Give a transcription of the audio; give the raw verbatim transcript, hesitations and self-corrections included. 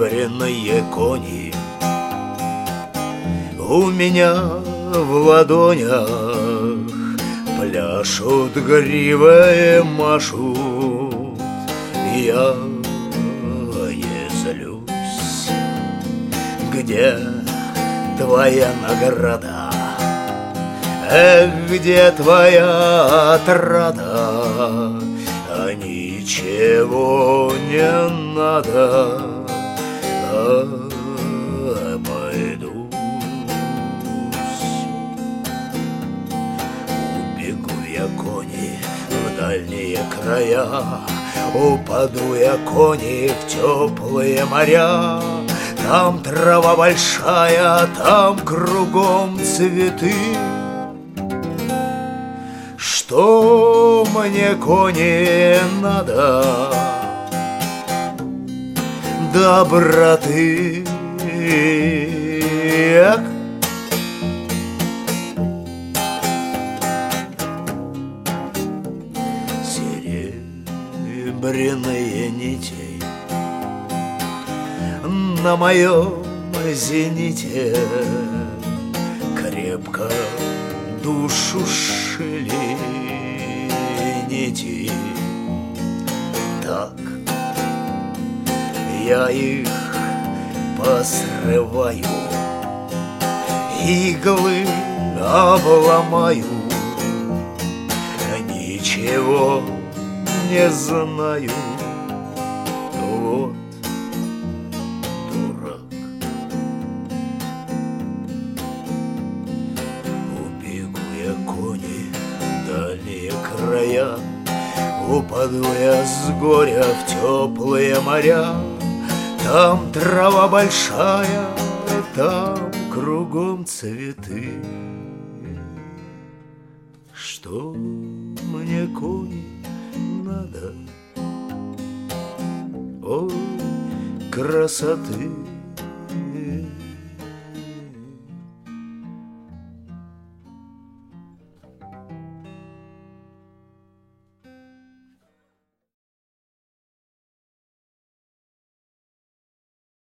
серебряные кони у меня в ладонях пляшут, гривой машут. Я не злюсь. Где твоя награда? Эх, где твоя отрада? А ничего не надо, а обойдусь. Убегу я, кони, в дальние края, упаду я, кони, в теплые моря. Там трава большая, там кругом цветы. Что мне, кони, надо? Доброты. Эх. Серебряные нити на моем зените крепко душу шили нити. Так я их посрываю, иглы обломаю, ничего не знаю. Вот дурак. Убегу я, кони, дальние края, упаду я с горя в теплые моря. Там трава большая, там кругом цветы. Что мне, кони, надо? Ой, красоты.